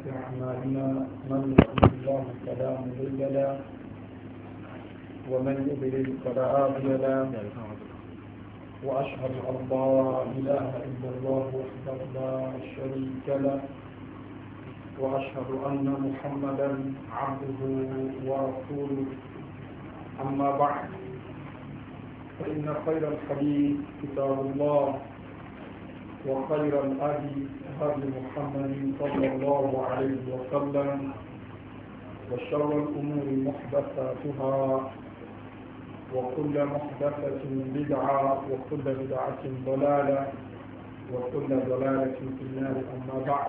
أعمالنا من يهده الله فلا مضل له ومن يضلل فلا هادي له وأشهد أن لا إله إلا الله وحده لا شريك له وأشهد أن محمدا عبده ورسوله أما بعد فإن خير الحديث كتاب الله وخير الهدي هدي محمد صلى الله عليه وسلم وشر الأمور محدثاتها وكل محدثة بدعة وكل بدعة ضلالة وكل ضلالة في النار. أما بعد،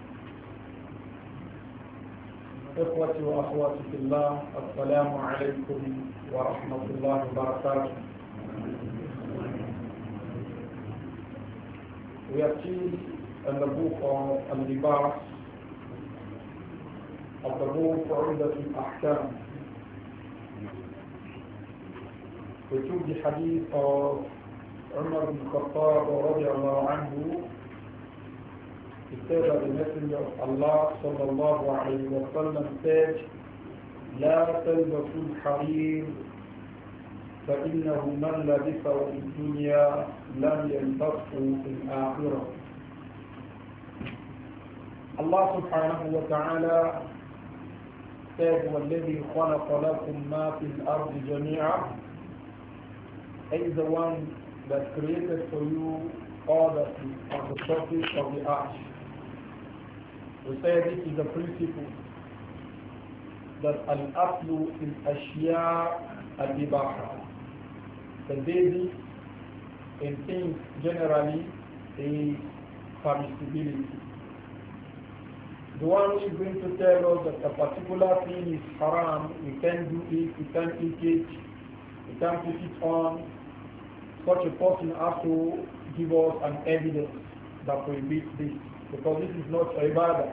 إخوتي وأخواتي في الله، السلام عليكم ورحمة الله وبركاته. We are still in the book of Al-Libas, of the book Umdat al-Ahkam. We took the hadith of Umar bin Khattab radiallahu anhu. He said that the Messenger of Allah sallallahu alayhi wa sallam said, لا تلبسوا الحرير فإنه من لبسه في الدنيا لم يلبسه في الآخرة. Allah subhanahu wa ta'ala said, وَالَّذِي خَلَقَ لَكُم مَا فِي الْأَرْضِ جَمِيعًا. He is the one that created for you all that is on the surface of the earth. We say this is the principle that al-aslu in ashya al-ibaha. The basis in things generally is permissibility. The one who is going to tell us that a particular thing is haram, we can't do it, we can't eat it, we can't put it on, such a person has to give us an evidence that prohibits this, because this is not ibadah.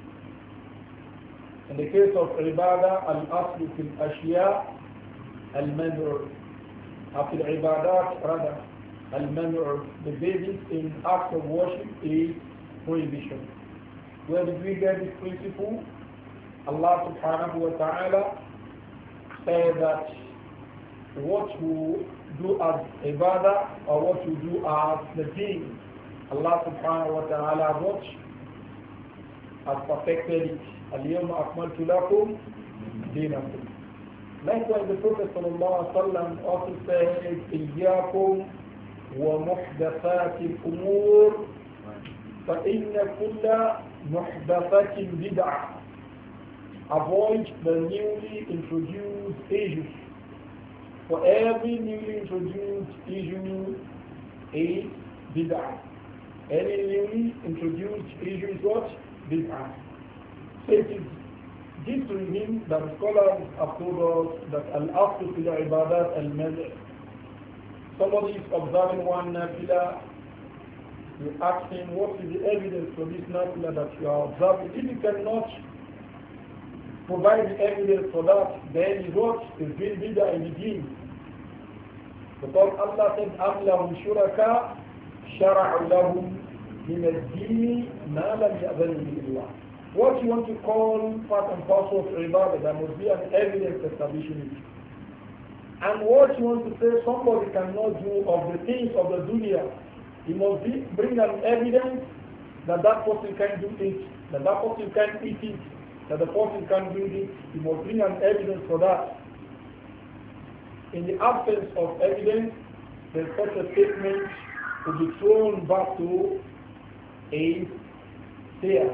In the case of ibadah, al-aslu fil ashya al-man'u. After ibadat, rather, al-man'u, the basis in acts of worship is prohibition. Where did we get this principle? Allah subhanahu wa ta'ala said that what you do as ibadah or what you do as the deen, Allah subhanahu wa ta'ala has perfected it. Al-yawma akmaltu lakum dinakum. Likewise, the Prophet sallallahu alaihi wasallam also said, إِيَّاكُمْ وَمُحْدَثَاتِ الْأُمُورِ فَإِنَّ كُلَّ مُحْدَثَةٍ بِدْعَةٍ. Avoid the newly introduced issues. For every newly introduced issue is bid'ah. Any newly introduced issue is what? Bid'ah. So it is this reason that scholars have told us that al-aslu fil ibadat al-mad'. Somebody is observing one nafila, you ask him what is the evidence for this nafila that you are observing. If you cannot provide the evidence for that, then is what is being bid'ah in the deen. Because Allah said, أَمْ لَهُمْ شُرَكَاءَ شَرَعُوا لَهُمْ مِنَ الدِّينِ مَا لَمْ يَأْذَنْ بِهِ اللَّهُ. What you want to call part and parcel of ibadah, there must be an evidence establishing it. And what you want to say somebody cannot do of the things of the dunya, he must bring an evidence that that person can do it, that that person can eat it, that the person can do it. He must bring an evidence for that. In the absence of evidence, then such a statement will be thrown back to a seer.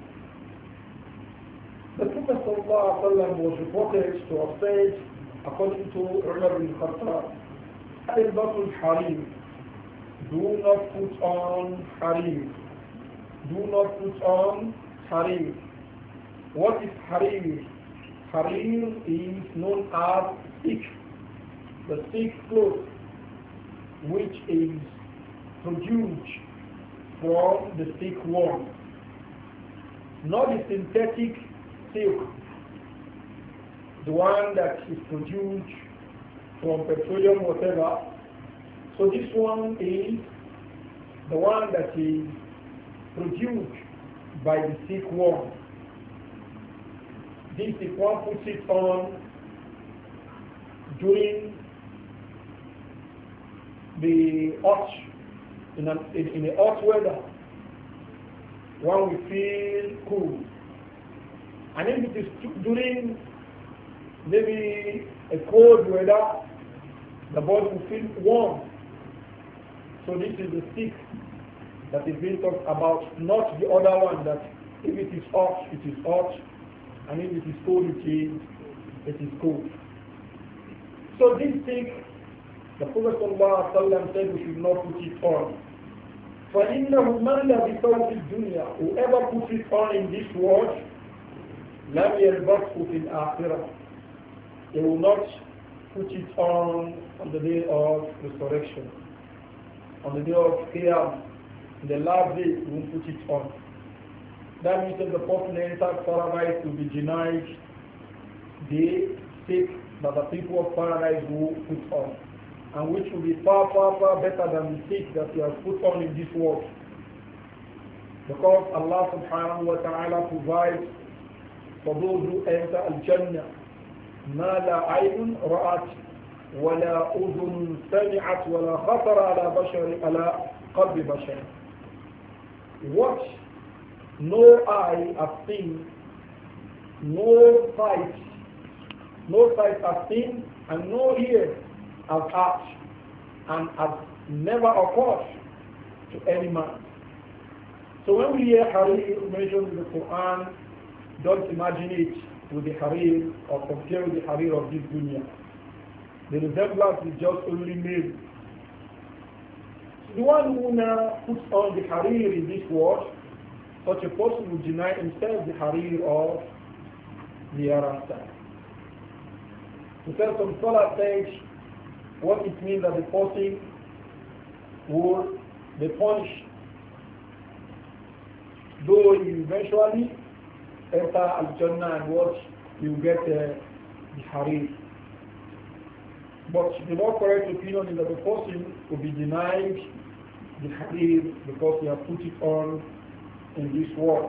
The Prophet ﷺ was reported to have said, according to Umar bin Khattab, Al-Batul Harim, do not put on Harim. Do not put on Harim. What is Harim? Harim is known as silk, the silk cloth, which is produced from the silkworm, not the synthetic silk, the one that is produced from petroleum, whatever. So this one is the one that is produced by the silkworm. This if one puts it on during the hot, in a hot weather, one will feel cool. And if it is during maybe a cold weather, the body will feel warm. So this is the stick that is being talked about, not the other one that if it is hot, it is hot, and if it is cold, it is cold. So this stick, the Prophet ﷺ said we should not put it on. فَإِنَّهُ مَنْ لَبِثَوْا فِي الدُّنْيَا, whoever puts it on in this world, لَمْ يَلْبَسْهُ فِي الْآخِرَةِ, they will not put it on the day of resurrection. On the day of Qiyam, in the last day, they won't put it on. That means that the person enters paradise will be denied the stick that the people of paradise will put on, and which will be far, far, far better than the stick that you have put on in this world. Because Allah subhanahu wa ta'ala provides for those who enter Al-Jannah ما لا عين رأت ولا أذن سمعت ولا خطر على قلب بشر. What no eye has seen, no sight has seen, and no ear has heard, and has never occurred to any man. So when we hear Harir mentioned in the Quran, don't imagine it with the Harir or compare with the Harir of this dunya. The resemblance is just only made. The one who now puts on the Harir in this world, such a person will deny himself the Harir of the hereafter. Because some scholars say what it means that the person will be punished, though he eventually enter Al-Jannah and watch, you get the Harir. But the more correct opinion is that the person will be denied the Harir because he has put it on in this world.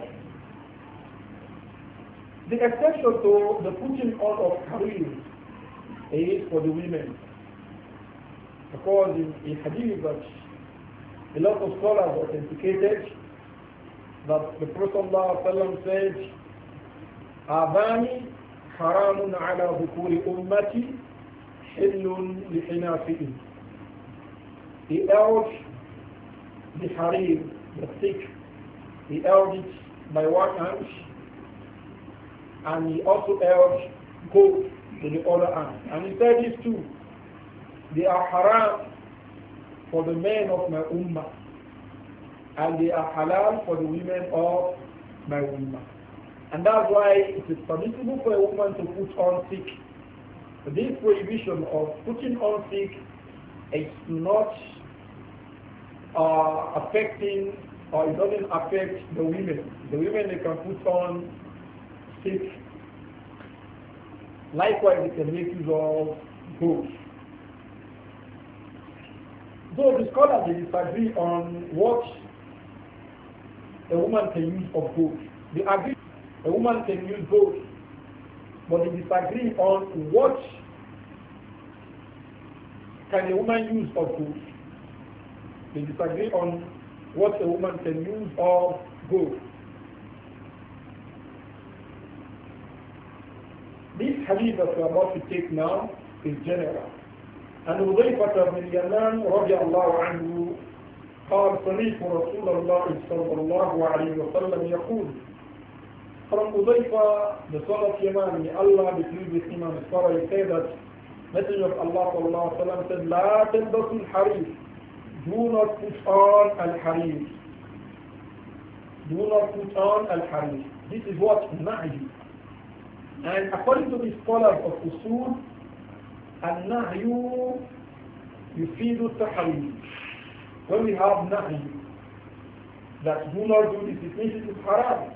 The exception to the putting on of Harir is for the women. Because in Hadith that a lot of scholars authenticated that the Prophet ﷺ said, آباني حرام على ذكور أمتي حل لحنافئهم. He held the harir, the stick, he held it by one hand, and he also held gold with the other hand. And he said these two, they are haram for the men of my ummah, and they are halal for the women of my ummah. And that's why it is permissible for a woman to put on stick. This prohibition of putting on stick is not affecting, or it doesn't affect the women. The women, they can put on stick. Likewise, they can make use of gold. So the scholars, they disagree on what a woman can use of gold. They agree a woman can use gold, but they disagree on what can a woman use of gold. They disagree on what a woman can use of gold. This hadith that we are about to take now is general. And حذيفة بن اليمان رضي الله عنه قال سمعت رسول الله صلى الله عليه وسلم يقول. From Hudayfa, the son of Yaman, may Allah be pleased with him and his father, he said that Messenger of Allah sallallahu alaihi wasallam said, لا تلبسوا الحرير. Do not put on al-harir. Do not put on al-harir. This is what Nahi. And according to the scholars of Usul, al-Nahyu yufidu tahrim. When we have Nahi, that do not do this, it means it is haram.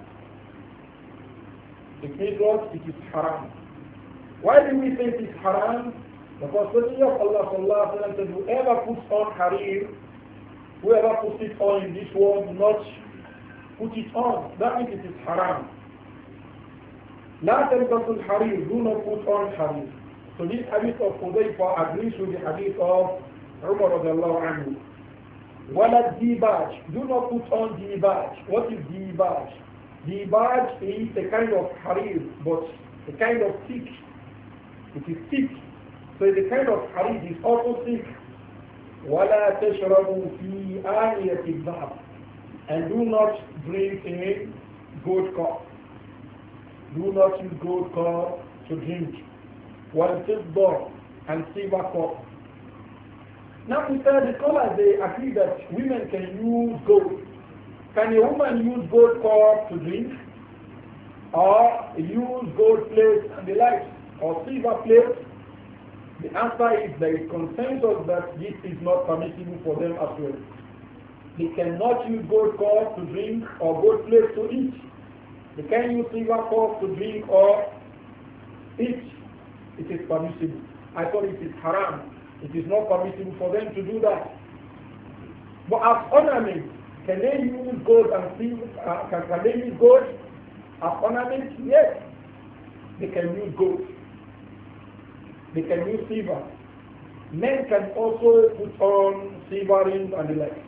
It means what? It is haram. Why do we say it is haram? Because the Messenger of Allah sallallahu alaihi wasallam said, whoever puts on harir, whoever puts it on in this world, not put it on. That means it is haram. لا تلبسوا الحرير, do not put on harir. So this hadith of Hudayfa agrees with the hadith of Umar radiallahu anhu. وَلَا الدِّيبَاج, do not put on dibaj. What is dibaj? Dibaj is a kind of harir, but a kind of thick. It is thick. So the kind of harir is also thick. وَلَا تَشْرَبُوا فِي آنِيَةِ الذَّهَبِ, and do not drink in gold cup. Do not use gold cup to drink. وَالْفِضَّةِ, and silver cup. Now we said the scholars, they agree that women can use gold. Can a woman use gold cup to drink? Or use gold plates and the like? Or silver plates? The answer is there is consensus that this is not permissible for them as well. They cannot use gold cup to drink or gold plates to eat. They can use silver cup to drink or eat. It is permissible. I thought it is haram. It is not permissible for them to do that. But as ornament, can they use gold and silver? Can they use gold as ornament? Yes. They can use gold. They can use silver. Men can also put on silver rings and the like.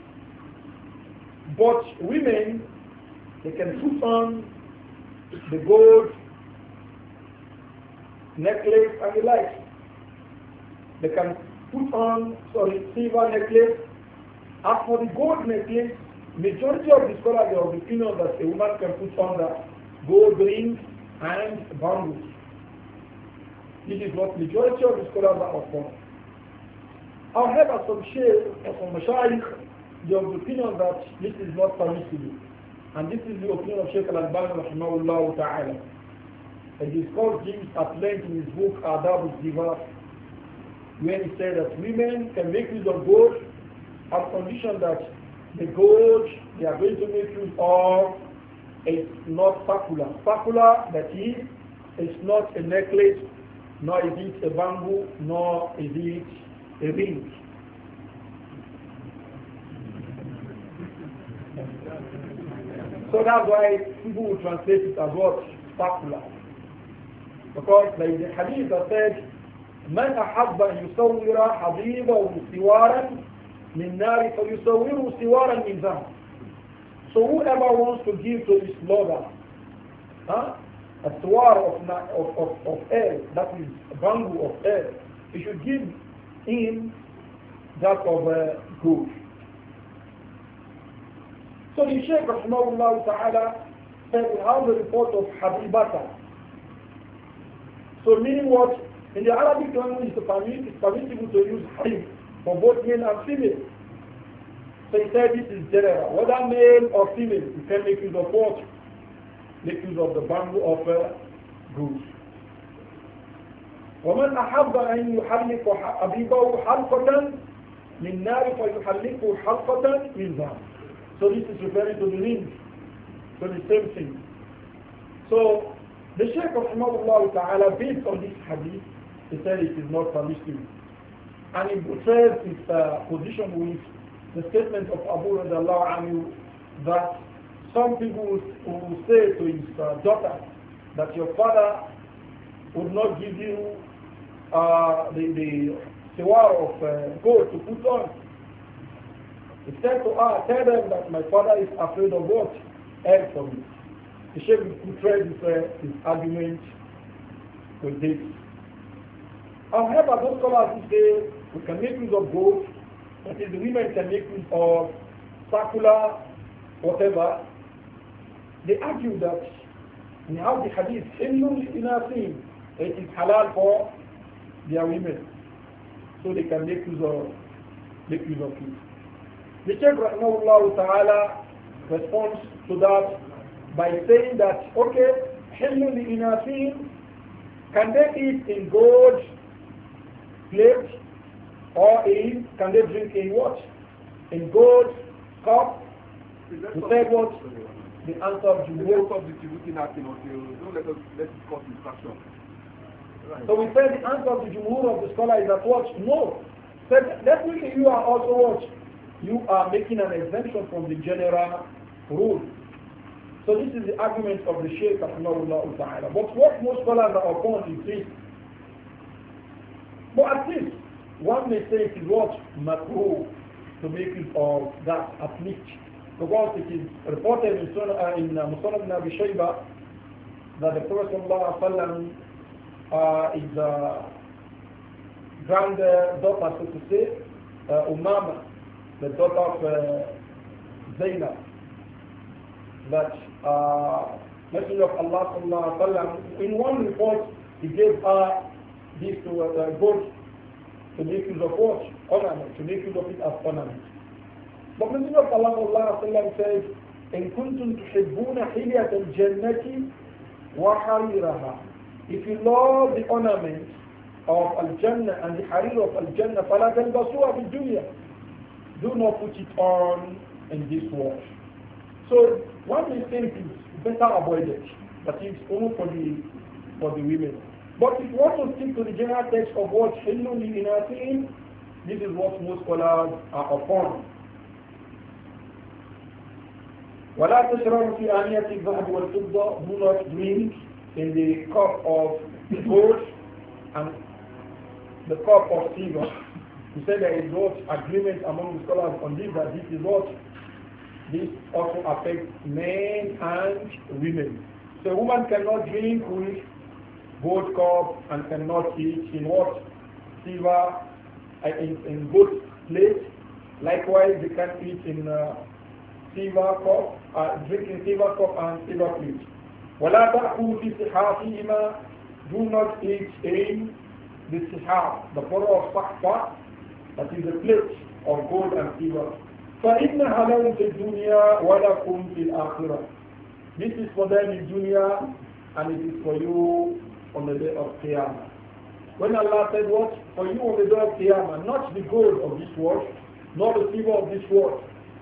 But women, they can put on the gold necklace and the like. They can put on, silver necklace. As for the gold necklace, majority of the scholars are of the opinion that a woman can put on the gold rings and bangles. This is what majority of the scholars are upon. However, some sheikhs or some mashayikh, they are of the opinion that this is not permissible. And this is the opinion of Sheikh Al-Albani rahimahullah ta'ala. And he discussed this at length in his book Adab al-Zivah, where he said that women can make use of gold on condition that the gold they are going to make use of is not circular. Circular, that is, it's not a necklace, nor is it a bangle, nor is it a ring. So that's why people will translate it as what? Circular. Because there is a hadith that said, من أحب أن يصور حبيبه سوارا من نار فيصوره سوارا من ذهب. So whoever wants to give to his lover a swar of air, that is a bangle of air, he should give him that of gold. So the Shaykh rahimahullah ta'ala said we have the report of Habibata. So meaning what? In the Arabic language, it's permissible to use habib for both male and female. So he said this is general. Whether male or female, you can make use of what? Make use of the bangle of goose. ومن أحب أن يحلق حبيبه حلقة من نار فيحلقه حلقة من ذهب. So this is referring to the ring. So the same thing. So the Shaykh rahimahullah ta'ala, based on this hadith, he said it is not permissible. And he portrays his position with the statement of Abu radiallahu anhu that some people will say to his daughter that your father would not give you the siwar of gold to put on. He said to her, tell them that my father is afraid of what? Hell for me. The Shaykh portrays his argument with this. However, those scholars who say we can make use of gold, that is, the women can make use of circular, whatever, they argue that we have the hadith, it is halal for their women, so they can make use of it. The Shaykh rahimahullah ta'ala responds to that by saying that, okay, can they eat in gold plate or can they drink in what? In gold cup? We said what? The answer of Jumhur. So we said the answer of the Jumhur of the scholar is that what? No. Said definitely you are also what? You are making an exemption from the general rule. So this is the argument of the Shaykh Rahimahullah Ta'ala. But what most scholars are upon is this. But at least one may say it is what makruh to make use of that at least. Because it is reported in Musnad ibn Abi Shayba that the Prophet ﷺ is granddaughter, so to say, Umama, the daughter of Zainab, that Messenger of Allah ﷺ, in one report, he gave her this to gold to make use of what? Ornament, to make use of it as ornament. But Messenger of Allah ﷺ says, إن كنتم تحبون حلية الجنة وحريرها. If you love the ornament of Al-Jannah and the harir of Al-Jannah, فَلَا تَلْبَسُوهَا فِي الدُّنْيا. Do not put it on in this world. So one may think is better avoided, that is only for the women. But if you want to stick to the general text of what Hillun li, this is what most scholars are upon. ولا تشربوا في آنية الذهب والفضة. Do not drink in the cup of gold and the cup of silver. He said there is what agreement among the scholars on this, that this is what this also affects men and women. So a woman cannot drink with gold cup and cannot eat in what? Silver, in gold plate. Likewise, they can eat in silver cup, drink in silver cup and silver plate. وَلَا تَأْكُلُوا فِي صِحَافِهِمَا. Do not eat in the sihaf, the border of sahfa, that is the plate of gold and silver. فَإِنَّهَا لَهُمْ فِي الدُّنْيَا وَلَكُمْ فِي الْآخِرَةِ. This is for them in dunya and it is for you on the day of Qiyamah. When Allah said what? For you on the day of Qiyamah, not the gold of this world, not the silver of this world,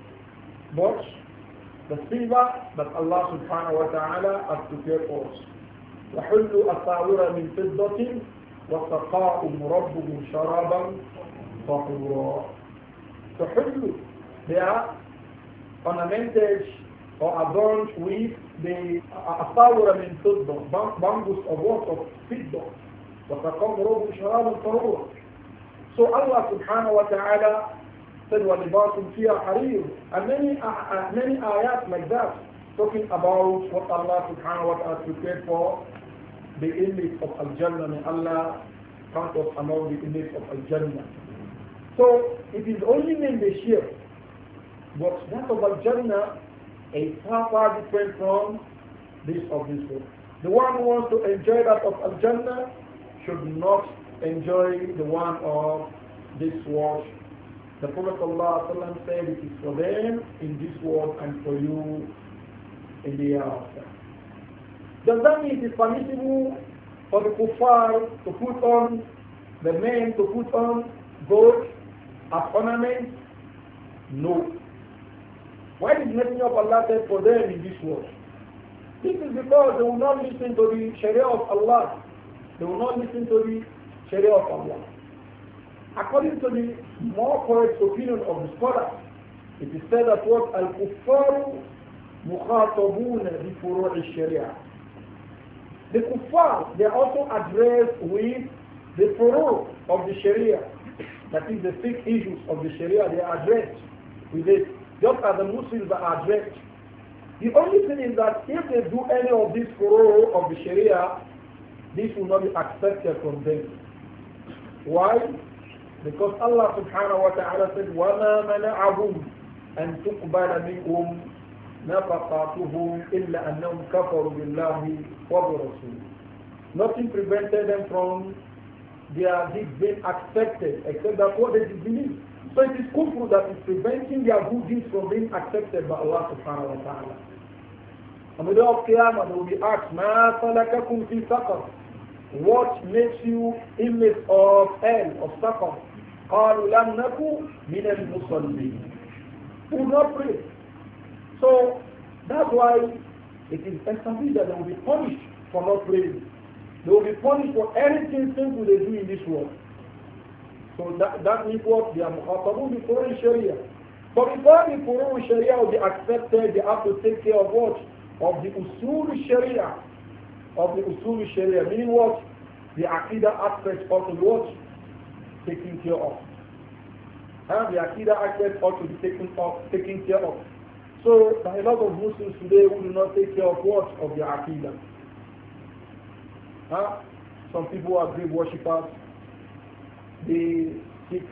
but the silver that Allah subhanahu wa ta'ala has prepared for us. وَحُلُّ أَسَاوِرَ مِنْ فِضَّةٍ وَسَقَاءُمْ رَبُّهُمْ شَرَابًا طَهُورًا. So حُلُّ, they are ornamented or adorned with the أَسَاوِرَ مِنْ فِضَّةٍ, bangles of what? Of fiddah. وَسَقَاءُمْ رَبُّهُمْ شَرَابًا طَهُورًا. So Allah subhanahu wa ta'ala said وَلِبَاسٌ فِيهَا حَرِيرٌ, and many ayat like that talking about what Allah subhanahu wa ta'ala prepared for the inmates of Al-Jannah. May Allah count us among the inmates of Al-Jannah. So it is only name they share, but that of Al-Jannah is far different from this of this world. The one who wants to enjoy that of Al-Jannah should not enjoy the one of this world. The Prophet ﷺ said it is for them in this world and for you in the hereafter. Does that mean it is permissible for the kuffar to put on, the men to put on gold as ornament? No. Why did Messenger of Allah say for them in this world? This is because they will not listen to the Sharia of Allah. They will not listen to the Sharia of Allah. According to the more correct opinion of the scholars, it is said that what al-kuffaru mukhatabuna bi furu' al-sharia. The kuffar, they are also addressed with the furu' of the sharia. That is the 6 issues of the sharia, they are addressed with it. Just as the Muslims are addressed. The only thing is that if they do any of these furu' of the sharia, this will not be accepted from them. Why? Because Allah subhanahu wa ta'ala said, وَمَا مَنَعَهُمْ أَن تُقْبَلَ مِنْهُمْ نَفَقَاتُهُمْ إِلَّا أَنَّهُمْ كَفَرُوا بِاللَّهِ وَبِرَسُولِهِ. Nothing prevented them from their deeds being accepted, except that what they disbelieve. So it is kufr that is preventing their good deeds from being accepted by Allah subhanahu wa ta'ala. On the day of Qiyamah, they will be asked, مَا سَلَكَكُمْ فِي سَقَرٍ? What makes you inmates of hell, of Saqar? قالوا لم نكن من المصلين. We will not pray. So that's why it is established that they will be punished for not praying. They will be punished for anything sinful they do in this world. So that means what? They are muqatabun bi furu' sharia. But before the furu' sharia will be accepted, they have to take care of what? of the usul sharia, meaning what? The aqidah aspect ought to be what? Taken care of. And the aqidah aspect ought to be taken care of. So there are a lot of Muslims today who do not take care of what? Of their aqidah. Some people are grave worshippers. They seek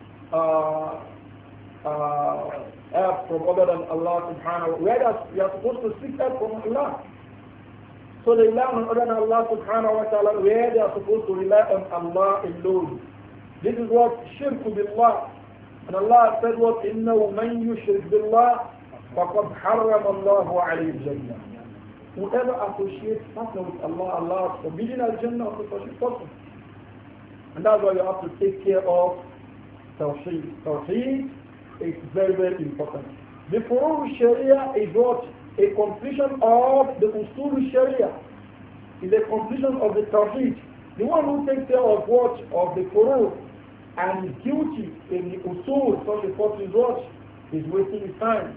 help from other than Allah subhanahu wa ta'ala. Whereas we are supposed to seek help from Allah. So they rely on other than Allah subhanahu wa ta'ala where they are supposed to rely on Allah alone. This is what shirk billah. And Allah said what? إِنَّهُ مَنْ يُشْرِكْ بِاللَّهِ فَقَدْ حَرَّمَ اللَّهُ عَلَيْهِ الْجَنَّةِ. Whoever associates partner with Allah, Allah is forbidden al-Jannah of the person. And that's why you have to take care of Tawheed. Tawheed is very, very important. The Furu' Sharia is what? A completion of the Usul Sharia. Is a completion of the Tawheed. The one who takes care of what? Of the Furu' and is guilty in the Usul, such a person is what? Is wasting his time.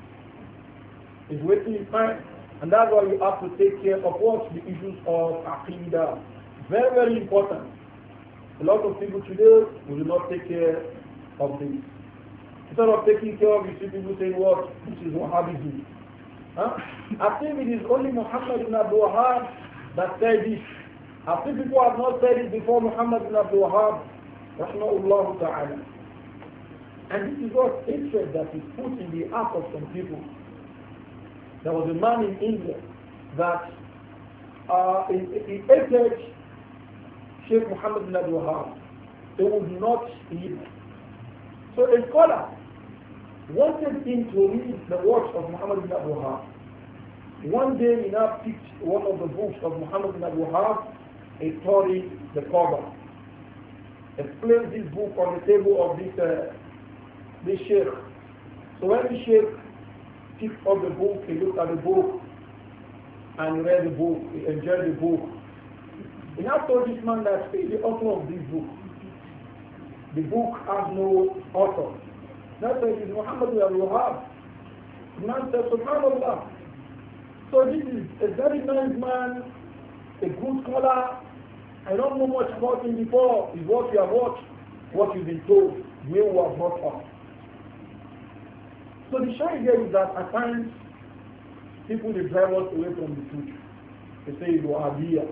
Is wasting his time. And that's why you have to take care of what? The issues of Aqidah. Very, very important. A lot of people today will not take care of this. Instead of taking care of it, you see people saying what? This is Wahhabism. I think it is only Muhammad ibn Abdul Wahhab that said this. I think people have not said it before Muhammad ibn Abdul Wahhab, rahmahullah ta'ala. And this is what hatred that is put in the heart of some people. There was a man in India that he hated Sheikh Muhammad ibn Abdul Wahhab. He would not eat. So a scholar wanted him to read the works of Muhammad ibn Abdul Wahhab. One day he now picked one of the books of Muhammad ibn Abdul Wahhab, he tore the cover. He placed this book on the table of this sheikh. So when the sheikh picked up the book, he looked at the book and read the book, he enjoyed the book. He now told this man that he is the author of this book. The book has no author. That's why it is Muhammad ibn Abdul Wahhab. The man said, Subhanallah. So this is a very nice man, a good scholar. I don't know much about him before. Is what you have watched, what you've been told, we were brought up. So the shy idea is that at times people they drive us away from the truth. They say it's Wahhabiyah.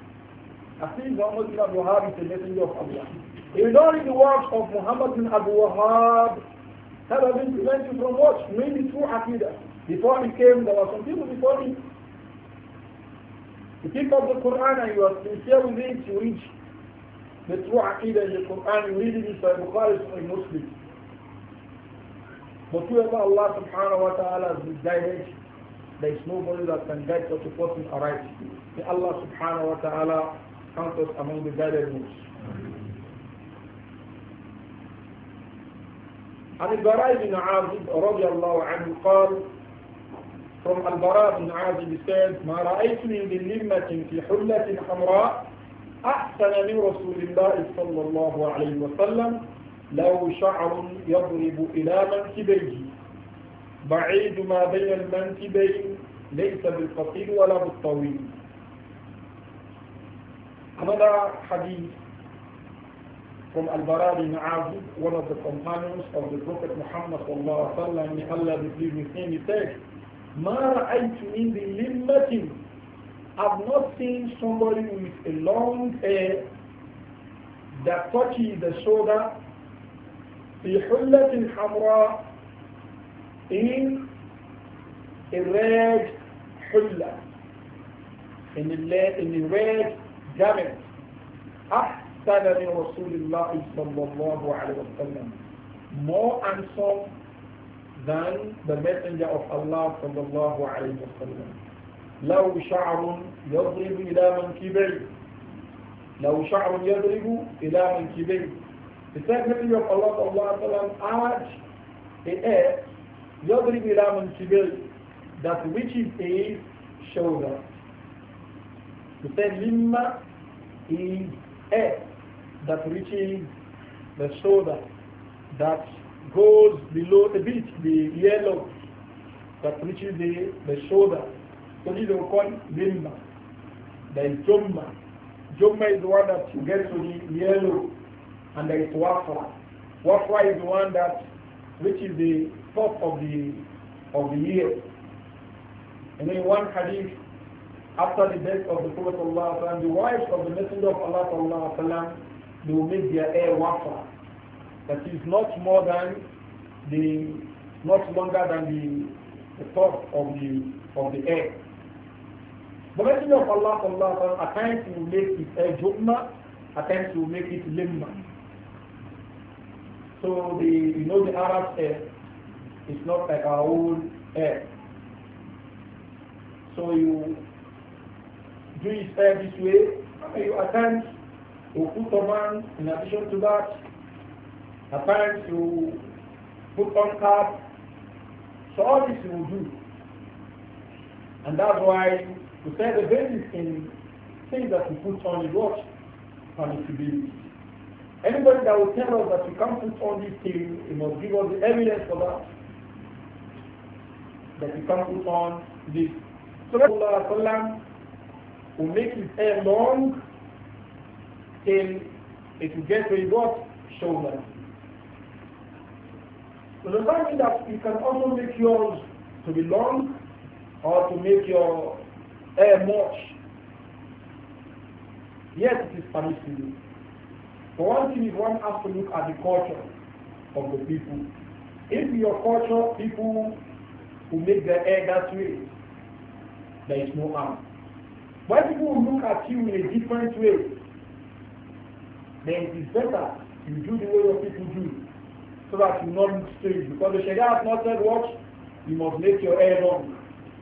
I think Muhammad ibn Abdul Wahhab is a messenger of Allah. If you don't read the works of Muhammad ibn Abdul Wahhab, that doesn't prevent you from what? Maybe through Aqidah. Before he came, there were some people before him. You pick up the Quran and you are sincere with it, you read the true Aqidah in the Quran, you read it in Sahih Bukhari, Sahih Muslim. But whoever Allah subhanahu wa ta'ala has guided, there is nobody that can guide such a person aright. May Allah subhanahu wa ta'ala count us among the guided ones. عن البراء بن عازب رضي الله عنه قال from البراء بن عازب said ما رأيت من ذلمة في حلة حمراء أحسن من رسول الله صلى الله عليه وسلم له شعر يضرب إلى منكبيه بعيد ما بين المنكبين ليس بالقصير ولا بالطويل. Another hadith from Al-Bara bin Azib, one of the companions of the Prophet Muhammad sallallahu alaihi wasallam, may Allah be pleased with him, he said, "Ma ra'aytu min dhilmatin." I've not seen somebody with a long hair that touches the shoulder, fi hullatin hamra, in a red hulla, in the red garment. أحسن من رسول الله صلى الله عليه وسلم, more handsome than the messenger of Allah صلى الله عليه وسلم. له شعر يضرب إلى منكبيه, له شعر يضرب إلى منكبيه. The second messenger of Allah صلى الله عليه وسلم had a hair يضرب إلى منكبيه, that reaches his shoulder. The third limma is hair that reaches the shoulder, that goes below a bit, the yellow that reaches the shoulder. So this they will call limma. There is jumma. Jumma is the one that you get to the yellow, and there is wafra. Wafra is the one that reaches the top of the ear. And in one hadith, after the death of the Prophet ﷺ, the wives of the Messenger of Allah ﷺ, they will make their hair wafra. That is not longer than the top of the hair. The Messenger of Allah ﷺ, at times he will make his hair jumma, at times he will make it limma. So the Arab hair is not like our own hair. So you do his hair this way, you at times you put on, in addition to that, at times you put on cap. So all this you will do. And that's why we say the basis in things that we put on is what? Permissibility. Anybody that will tell us that we can't put on this thing, he must give us the evidence for that. That we can't put on this. So Rasulullah will make his hair long till it will get to his what? Shoulder. So the fact is that you can also make yours to be long or to make your hair much. Yes, it is permissible. But one thing is one has to look at the culture of the people. If in your culture people who make their hair that way, there is no harm. When people will look at you in a different way, then it is better you do the way your people do, so that you not look strange. Because the Sharia has not said what? You must make your hair long.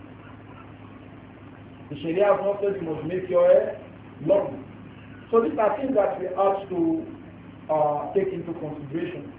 The Sharia has not said you must make your hair long. So these are things that we have to take into consideration.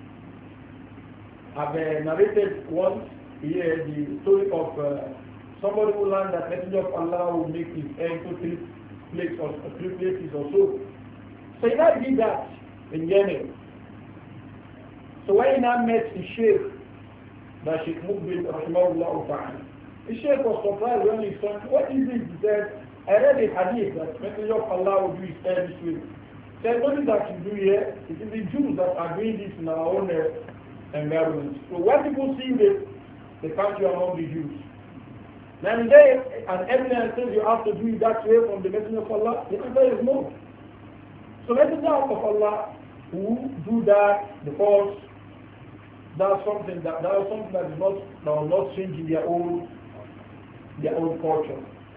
I've narrated once here the story of somebody who learned that Messenger of Allah will make his hair into three places or so. So he now did that in Yemen. So when he now met the Sheikh, the Sheikh Muqbil Rahimahullah Ta'ala, the Sheikh was surprised when he said, what is this? He said, I read a hadith that Messenger of Allah will do his hair this way. He said, what is that you do here? It is the Jews that are doing this in our own environment. So when people see this, they count you among the Jews. Then there an evidence says you have to do it that way from the Messenger of Allah. The answer is no. So Messenger of Allah who do that because that's something that will not change in their own culture.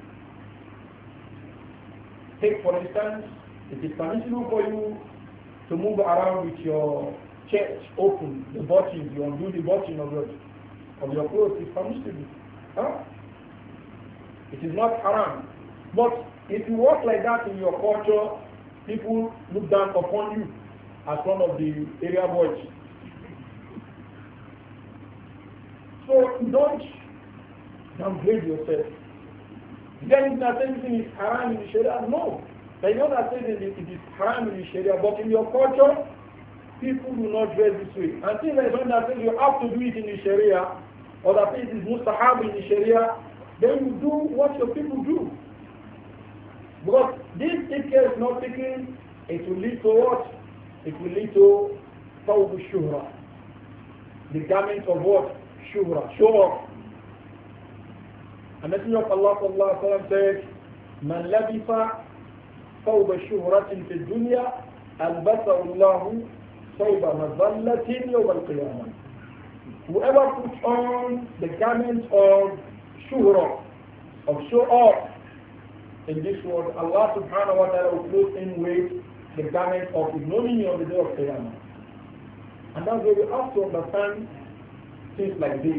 Take for instance, it is permissible for you to move around with your chest open, the buttons, you undo the button of your clothes is permissible. Huh? It is not haram. But if you walk like that in your culture, people look down upon you as one of the area boys. So don't downgrade yourself. Then it's not anything is haram in the Sharia. No. They know that it is haram in the Sharia, but in your culture, people do not dress this way. Until there is one that says you have to do it in the Sharia, or that it is mustahab in the Sharia, then you do what your people do. Because this care is not taken, it will lead to what? It will lead to thawb shuhra. The garment of what? Shuhra. Show off. The Messenger of Allah sallallahu alaihi wasallam said, "Man labifa thawb shuhratin fi dunya, albasahu Allahu thawba mazallatin yawm al-qiyamah." Whoever puts on the garment of shuhra, of show off in this world, Allah subhanahu wa ta'ala will clothe him with the garment of ignominy on the day of Qiyamah. And that's why we have to understand things like this.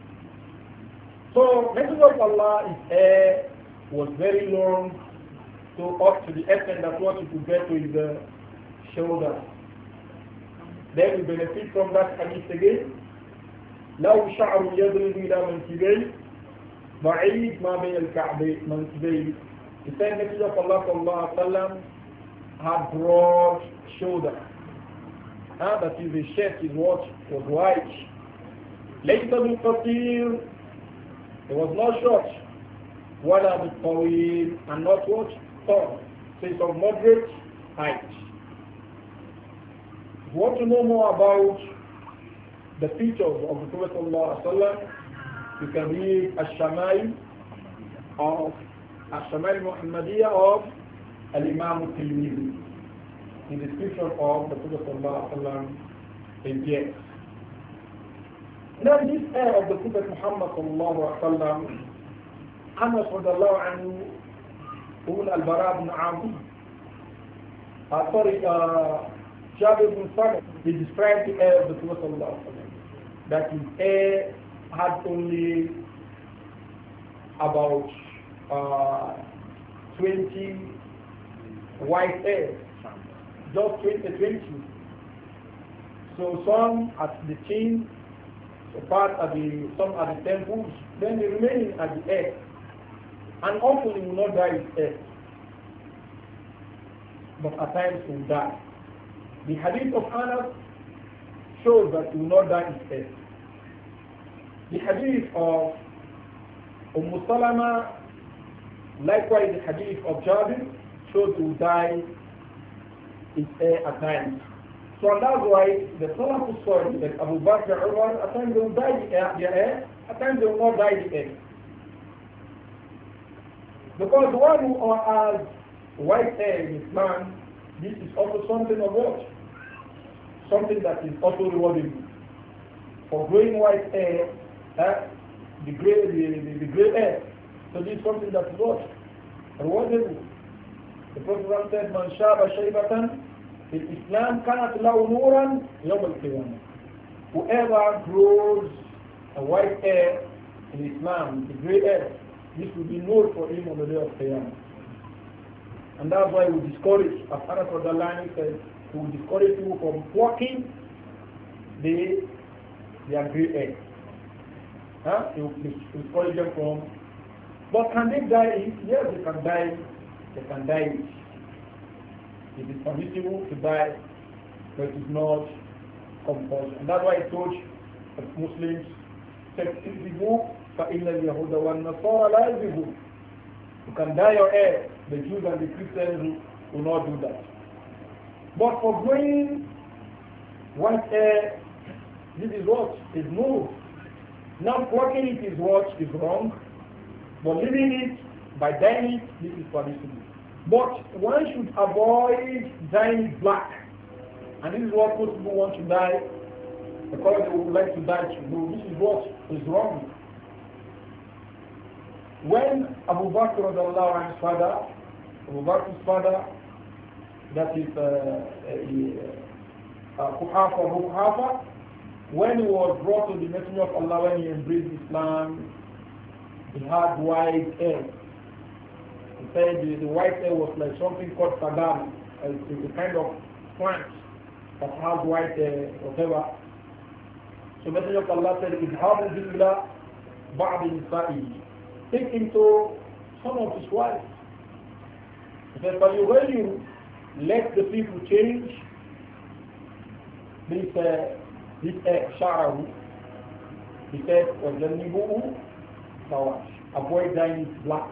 So, Messenger of Allah, his hair was very long, so up to the extent that what he could get to his shoulder. Then we benefit from that hadith again. لو شعر يضرب إلى منكبيه بعيد ما بين الكعبين منكبيه. The same Messenger of Allah sallallahu alaihi wasallam had broad shoulder. That is, the shirt is what was white. ليس بالقصير, it was not short. وَلَا بِالطَّوِيلِ, and not what? Tall. So it's of moderate height. If you want to know more about the features of the Prophet ﷺ, you can read Ash-Shama'il Muhammadiyya of Al-Imam al-Tirmidhi, in the description of the Prophet ﷺ in here. Now this air of the Prophet Muhammad ﷺ, Anas radiallahu anhu, Al-Bara ibn Amr, Jabir ibn Salih, he described the air of the Prophet ﷺ, that his hair had only about 20 white hairs, just 20. So some at the chin, some at the temples, then the remaining at the head. And often he will not dye his hair, but at times he will die. The hadith of Anas shows that he will not dye his hair. The hadith of Salama, likewise the hadith of Jabir, shows he will dye his hair at times. So that's why the Salafus story that Abu Bakr and Umar, at times they will dye their hair, at times they will not dye the hair. Because the one who has white hair in Islam, this is also something of what? Something that is also rewarding. For growing white hair, the gray hair. So this is something that is what? Rewarding. The Prophet said, "Man shaba shaybatan in Islam kanat lahu nuran yawm al-qiyamah." Whoever grows a white hair in Islam, the gray hair, this will be nur for him on the day of Qiyamah. And that's why we discourage, as Anas Radhalani says, we discourage people from plucking their gray hair. We discourage them from. But can they dye it? Yes, they can dye. They can dye it. It is permissible to dye, but it is not compulsory. And that's why I told Muslims, فَإِنَّ الْيَهُودَ وَالنَّصَارَى لَا يَلْبِسُونَ. You can dye your hair. The Jews and the Christians will not do that. But for growing white hair, this is what is no. Now plucking it is what is wrong, but leaving it by dyeing it, this is permissible. But one should avoid dyeing it black. And this is what most people want to dye, because they would like to dye to know. This is what is wrong. When Abu Bakr and his father, Abu Bakr's father, that is Quhafa, when he was brought to the Messenger of Allah, when he embraced Islam, he had white hair. He said the white hair was like something called sagam, a kind of plant that has white hair, whatever. So Messenger of Allah said, "Idhabu billah ba'd nisa'ihi." Take him to some of his wives. He said, "فَلْيُغَيِّرُ." Let the people change this sha'rahu. He said, وَجَنِّبُهُ سَوَاجِ. Avoid dyeing it black.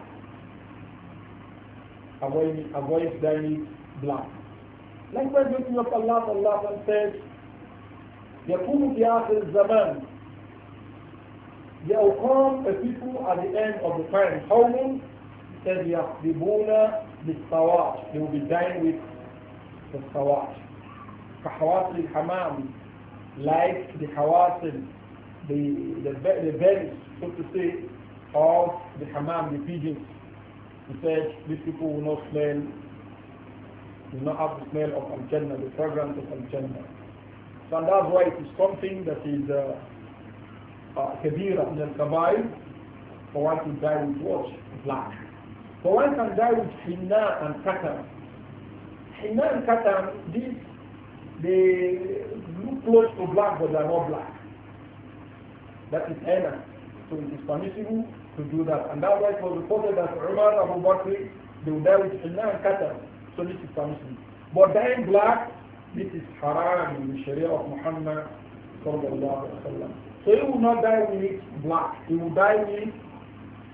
Avoid dyeing it black. Likewise, the Messenger of Allah said, يَكُونُ فِي آخِرِ الزَّمَانِ. There will come a people at the end of the time. قوم said يَخْبِبُونَ بِالسَّوَاجِ. They will be dying with the sawaj. كَحَوَاصِلِ الْحَمَامِ. Like the hawasil, the bellies, so to say, of the hamam, the pigeons. He said these people will not smell, will not have the smell of Al-Jannah, the fragrance of Al-Jannah. So and that's why it is something that is kabira in al-kabair, for one to die with what? Black. For one can die with hinna and katan. Hinna and katan, these, they look close to black but they are not black. That is henna. So it is permissible to do that. And that's why it was reported that Umar, Abu Bakr, they would die with hinna and katan. So this is permissible. But dying black, this is haram in the Sharia of Muhammad sallallahu alaihi wasallam. So he will not die with black. He will die with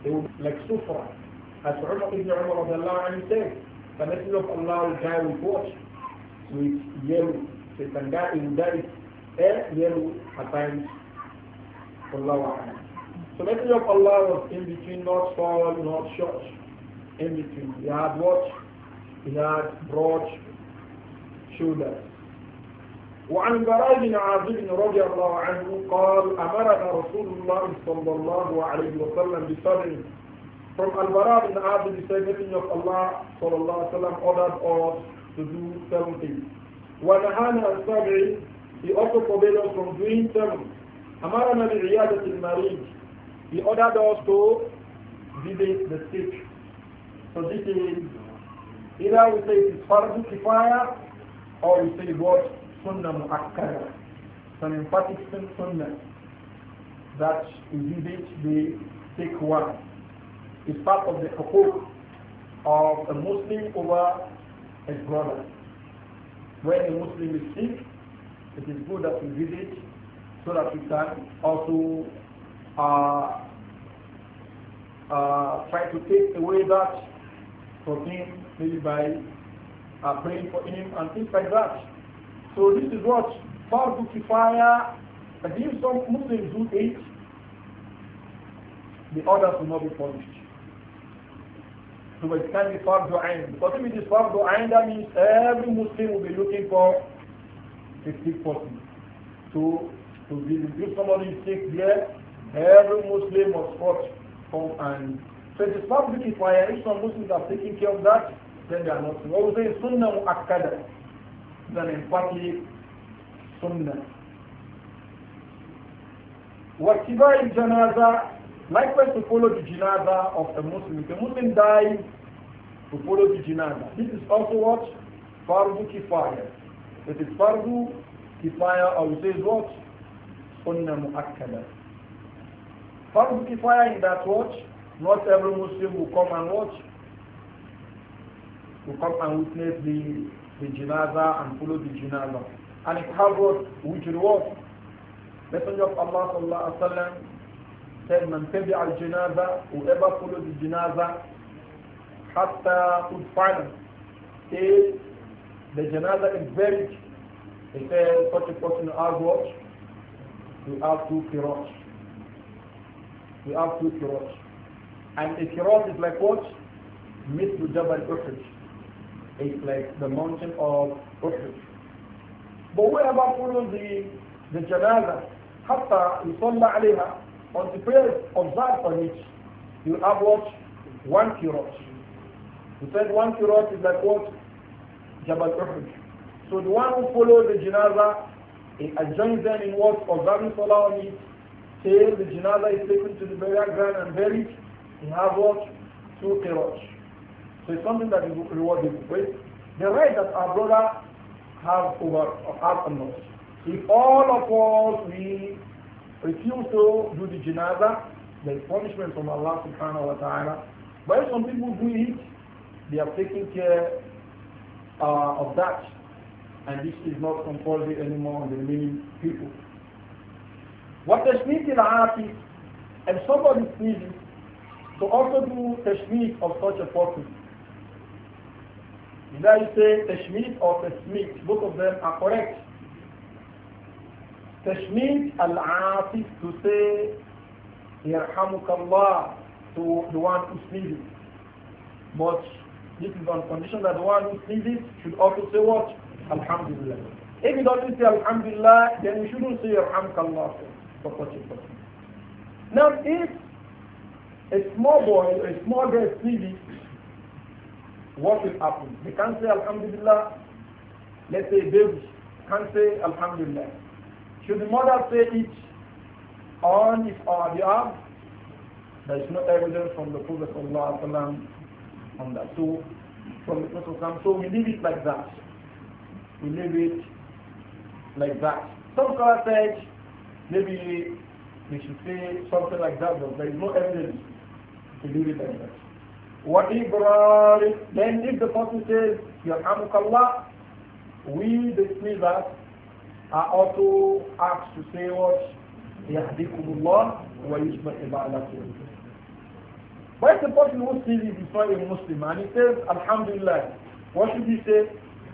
It would be like sufra. As Umar ibn Umar said, the Messenger of Allah will die with what? With yellow. So it can die, it will die with yellow at times. Allah. So Messenger of Allah was in between, not tall, not short. In between. He had what? He had broad shoulders. وعن البراء بن عازب رضي الله عنه قال أمرنا رسول الله صلى الله عليه وسلم بصبر. From Al-Bara bin Azib, he said, Messenger of Allah صلى الله عليه وسلم ordered us to do 7 things. ونهانا عن 7. He also forbade us from doing 7. أمرنا بعيادة المريض. He ordered us to visit the sick. So this is either we say it is fardu kifaya or we say what? Sunnah mu'akkada. It's an emphatic sunnah that we visit the sick one. It's part of the hukuk of a Muslim over his brother. When a Muslim is sick, it is good that we visit so that we can also try to take away that from him, maybe by praying for him and things like that. So this is what fardu kifaya. And if some Muslims do it, the others will not be punished. So it can be fardu ayn. Because if it is fardu ayn, that means every Muslim will be looking for a sick person to visit. If somebody is sick there, every Muslim must come and so it is fardu kifaya. If some Muslims are taking care of that, then they are not. What we say is sunnah mu'akkada. It's an emphatic sunnah. وَاتِّبَاءِ الْجَنَازَةِ. Likewise to follow the janaza of a Muslim. If a Muslim dies, to follow the janaza. This is also what? Fardu kifaya. It is fardu kifaya, or we say is what? Sunnah mu'akkada. Fardu kifaya in that what? Not every Muslim will come and watch. Will come and witness the janaza and follow the janaza. And it has what? Which reward? Messenger of Allah sallallahu alaihi wasallam said, "Man tabi'a al-janaza, whoever follows the janaza, hatta tudfana, till the janaza is buried." He said, such a person has what? We have 2 qirats. We have 2 qirats. And a qirat is like what? Mithlu Jabal Uhud. It's like the mountain of Uhud. But whoever follows the janaza, hatta yusalla alayha, on the prayer observed on it, you have what? 1 qirat. We said 1 qirat is like what? Jabal Uhud. So the one who follows the janaza, it joins them in what? Observing salah on it, till the janaza is taken to the burial ground and buried. He has what? 2 qirats. So it's something that is rewarded with the right that our brother has on us. If all of us we refuse to do the janaza, there is punishment from Allah subhanahu wa ta'ala. But if some people do it, they are taking care of that. And this is not compulsory anymore on the remaining people. What tashmeet al-atif, and somebody sneezes, to also do tashmeet of such a person. Either you say tashmeet or tasmeet, both of them are correct. Tashmeet al-atif, to say yarhamukallah to the one who sneezes. But this is on condition that the one who sneezes should also say what? Alhamdulillah. If he doesn't say Alhamdulillah, then we shouldn't say yarhamukallah for such a person. Now if a small boy or a small girl sneezes, what will happen? They can't say Alhamdulillah. Let's say baby can't say Alhamdulillah. Should the mother say it on his or behalf? There is no evidence from the Prophet ﷺ on that. So from the Prophet ﷺ, so we leave it like that. We leave it like that. Some scholars said maybe we should say something like that, but there is no evidence to leave it like that. What if then if the person says Yarhamukallah, we the sneezers are also asked to say what? Yahdikumullah wa yusma ibadakum. But if the person who sees it is not a Muslim and he says, Alhamdulillah, what should he say?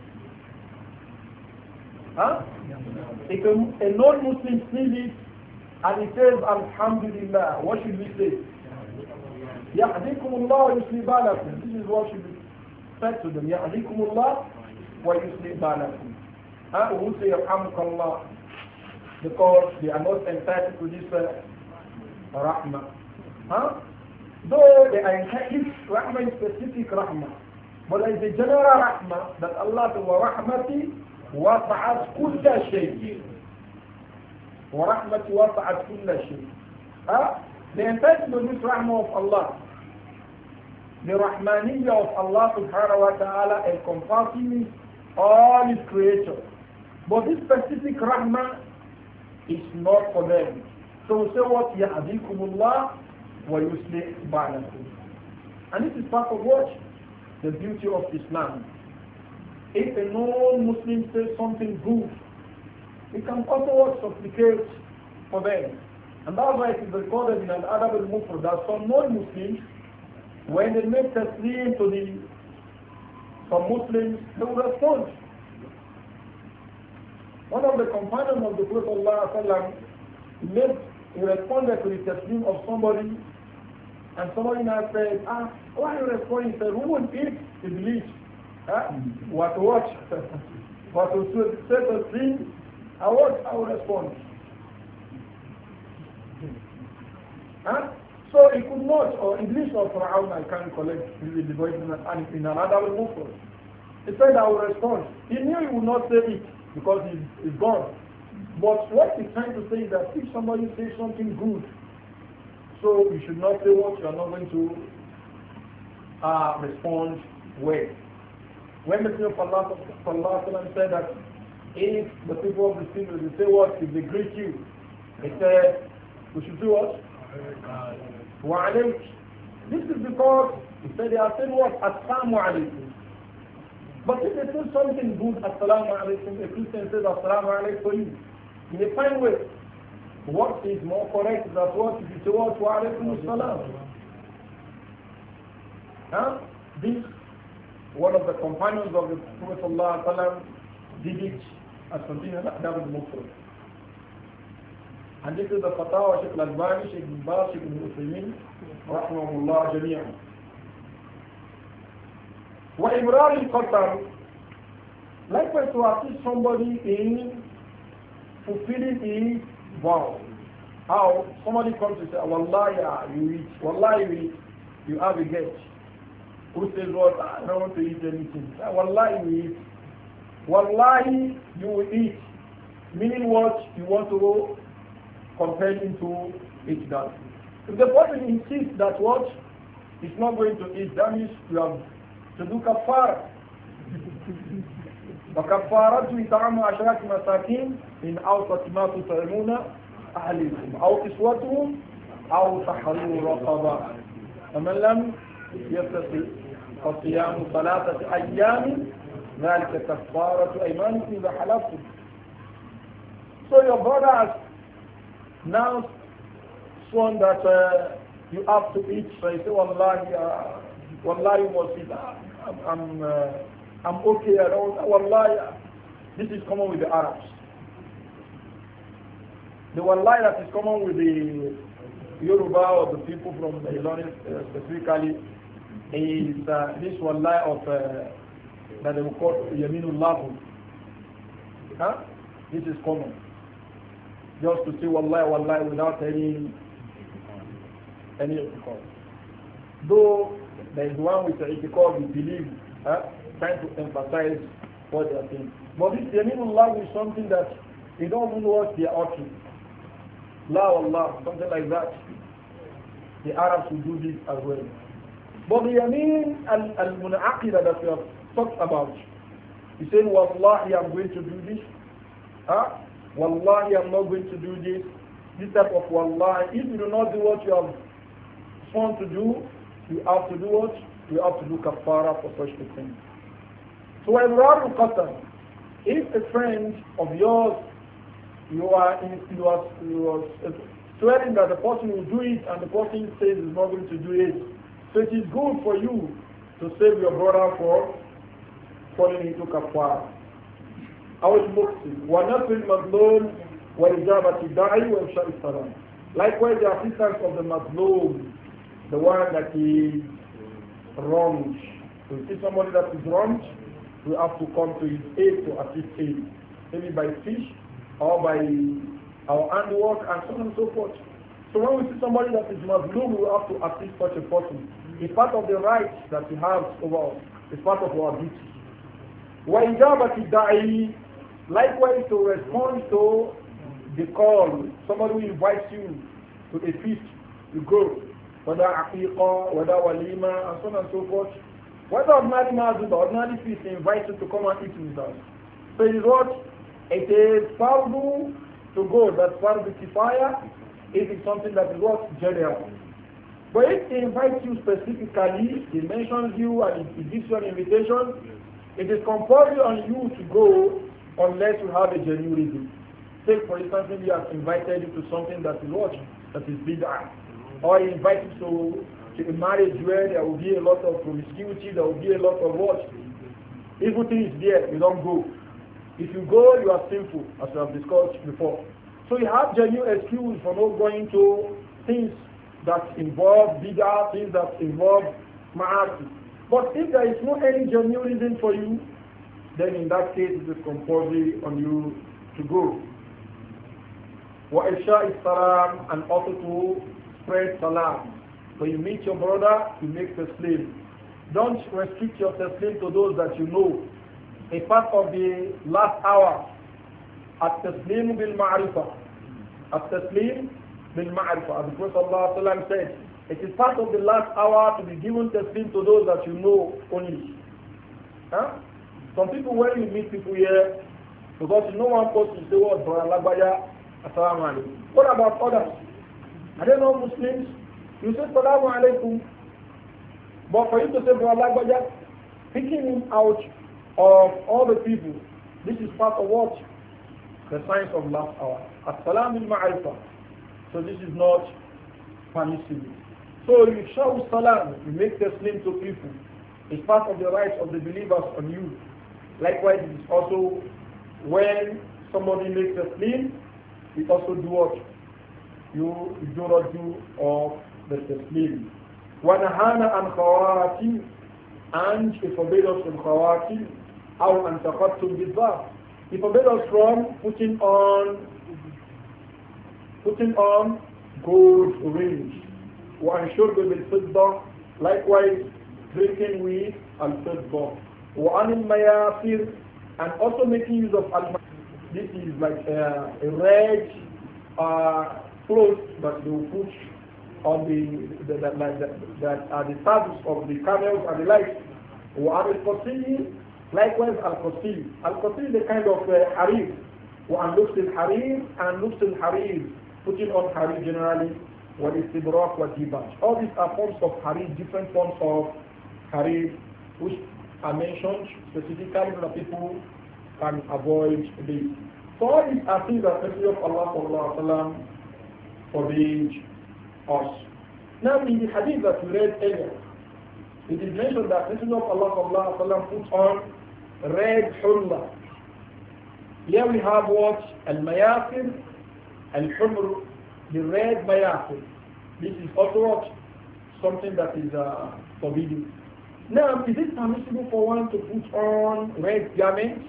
Huh? If a non-Muslim sees it and he says, Alhamdulillah, what should we say? يَحْدِكُمُ اللَّهُ وَيُسْلِي بَالَكُمْ. This is what should be said to them. يَحْدِكُمُ اللَّهُ وَيُسْلِي بَالَكُمْ. We will say, يَرْحَمُكَ اللَّهُ, because they are not entitled to this rahmah. Huh? Though they are entitled, rahmah is specific rahmah. But there is a general rahmah that Allah says, وَرَحْمَتِي وَسَعَتْ كُلَّ شَيْءٍ. وَرَحْمَتِي وَسَعَتْ كُلَّ شَيْءٍ. Huh? They are entitled to this rahmah of Allah. The rahmaniyya of Allah subhanahu wa ta'ala encompassing all His creatures. But this specific rahmah is not for them. So we say what? يَهْدِيكُمُ اللَّهُ وَيُسْلِحْ بَعْلَكُمْ. And this is part of what? The beauty of Islam. If a non-Muslim says something good, we can also supplicate for them. And that's why it is recorded in Al-Adab al-Mufrad that some non-Muslims, when they make taslim to some Muslims, they will respond. One of the companions of the Prophet he responded to the taslim of somebody, and somebody now said, why are you responding? He said, who will eat the bleach? What to watch? What to say taslim? I will respond. So he could not, or English or Fir'aun, I can't collect the voice in another mufrad. He said, I will respond. He knew he would not say it because he's gone. But what he's trying to say is that if somebody says something good, so you should not say what you are not going to respond well. When the Messenger of Allah said that if the people of the city will say what, if they greet you, he said, we should do what? Wa alayk. This is because he said they are saying what? Assalamu alaykum. But if they say something good, Assalamu alaykum, a Christian says Assalamu alaykum for you, in a fine way. What is more correct is that what if you say what? Wa alaykum assalam. This, one of the companions of the Prophet ﷺ did it as continued Adab al-Mufrad. And this is the Fatawa Shaykh al-Albani, Shaykh bin Baz, Shaykh bin Uthaymeen, rahimahullah jami'an. وإبرار القدر, likewise to assist somebody in fulfilling his vow. How somebody comes to say, Wallahi, you eat, Wallahi, you have a guest. Who says what? I don't want to eat anything. Wallahi, you eat. Wallahi, you will eat. Meaning what? You want to compel him to eat that. If the person insists that what? He's not going to eat, that means you have to do kafara. وكفارته إطعام 10 مساكين من أوسط ما تطعمون أهلكم أو كسوتهم أو تحرير رقبة فمن لم يستطع فصيام 3 أيام ذلك كفارة أيمانكم إذا حلفتم. So your brother has now sworn that you have to eat, so you say, Wallahi, Wallahi you must eat. I'm okay, I don't, Wallahi. This is common with the Arabs. The Wallahi that is common with the Yoruba or the people from the Ilorin specifically is this Wallahi of that they will call Yaminul Lahu. This is common. Just to say Wallahi, Wallahi without any etiquette. Though there is one with the etiquette we believe, trying to emphasize what they are saying. But this Yaminul Lahu is something that they don't even know what they are uttering. La Allah, something like that. The Arabs will do this as well. But the Yamin al-Munaqida that we have talked about, he said, Wallahi, I'm going to do this. Wallahi, I'm not going to do this. This type of Wallahi, if you do not do what you have sworn to do, you have to do what? You have to do kafara for such a thing. So when Rabu Qatar, if a friend of yours, you are swearing that the person will do it and the person says he's not going to do it, So it is good for you to save your brother for falling into kafara. أو المقسم ونفي المظلوم وإجابة الداعي وإفشاء السلام. Likewise, the assistance of the Mazlum, the one that is wronged. So you see somebody that is wronged, we have to come to his aid to assist him, maybe by fish or by our handwork and so on and so forth. So when we see somebody that is Mazlum, we have to assist such a person. It's part of the right that he has over us. It's part of our duty. وَإِجَابَةِ الدَّاعِي, likewise to respond to the call. Somebody will invite you to a feast, you go. Whether aqiqah, whether walima, and so on and so forth. Whether ordinary mazud, ordinary feast, they invite you to come and eat with us. So it is what? It is fardu to go. That's fardu kifaya. It is something that is what? General. But if he invites you specifically, he mentions you and he gives you an invitation, it is compulsory on you to go unless you have a genuine reason. Take for instance, maybe he has invited you to something that is what? That is bid'ah. Or he invites you to a marriage where there will be a lot of promiscuity, there will be a lot of what? Evil things there, you don't go. If you go, you are sinful, as we have discussed before. So you have genuine excuse for not going to things that involve bid'ah, things that involve ma'asi. But if there is no any genuine reason for you, then in that case it is compulsory on you to go. وَإِفْشَاءِ السَّلَامِ, and also to spread salam. When you meet your brother, you make taslim. Don't restrict your taslim to those that you know. A part of the last hour, at-taslim bil-ma'rifah. At-taslim bil-ma'rifah. As the Prophet ﷺ said, it is part of the last hour to be given taslim to those that you know only. Huh? Some people, when you meet people here, because you know one person say, what, Brother Lagbaya, Assalamu alaikum. What about others? Are they not Muslims? You say Assalamu alaikum. But for you to say Brother Lagbaya, picking him out of all the people, this is part of what? The signs of last hour. As-salam bil-ma'rifah. So this is not permissible. So you show salam, you make taslim to people. It's part of the rights of the believers on you. Likewise, it is also when somebody makes taslim, you also do what? You do not do of the taslim. وَنَهَانَ عَنْ خَوَاتِمْ, and he forbade us from khawatim, أو أن تقتل بالذات. He forbade us from putting on gold rings. وأن شرب بالفضة, likewise drinking with al-fidda. وأن المياسر, and also making use of al-mayasir. This is like a red cloth that they will put on that are the saddles of the camels and the like. وأن القصي, likewise al-qasi. Al-qasi is a kind of harir. وأن لبس الحرير, and لبس الحرير, putting on harir generally. والاستبراق والديباج. All these are forms of harir, different forms of harir, which are mentioned specifically so that people can avoid this. So all these are things that the Messenger of Allah sallallahu alaihi wasallam forbade us. Now in the hadith that we read earlier, it is mentioned that the Messenger of Allah sallallahu alaihi wasallam put on red hulla. Here we have what? Al-mayasir, al-humr, the red mayasir. This is also what? Something that is forbidden. Now, is it permissible for one to put on red garments?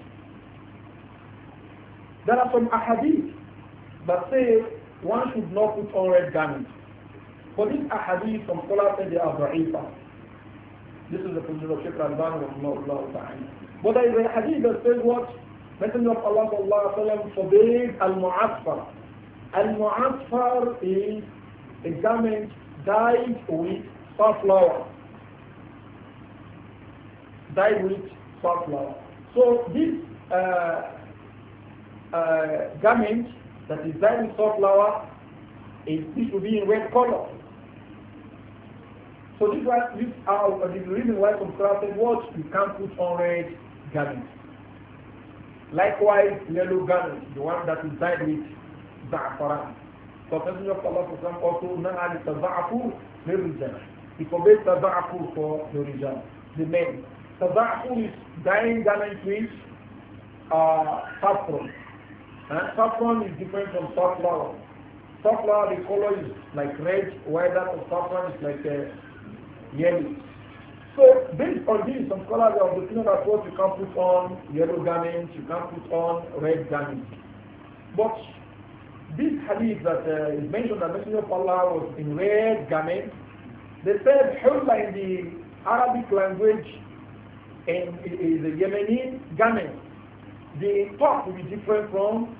There are some ahadith that say one should not put on red garments. For this ahadith, some scholars say they are da'ifa. This is the position of Shaykh Al-Albani rahimahullah ta'ala. But there is a hadith that says what? Messenger of Allah sallallahu alaihi wasallam forbade al-mu'asfar. Al-mu'asfar is a garment dyed with safflower. Dyed with safflower. So this garment that is dyed with safflower, this will be in red color. So this is the reason why some scholars say what? You can't put on red garment. Likewise, yellow garment, the one that is dyed with za'afaran. So Messenger of Allah also na'a li taza'afu lirrijal. He forbids tada'afu for the rijal, the men. Tada'afu is dyeing garment with saffron. Saffron is different from safflower. Safflower, the color is like red, while that of saffron is like yellow. So based on this, some scholars are of the opinion that what you can put on yellow garments, you can put on red garments. But this hadith that is mentioned that Messenger of Allah was in red garments, they said hulla in the Arabic language and is a Yemeni garment. The top will be different from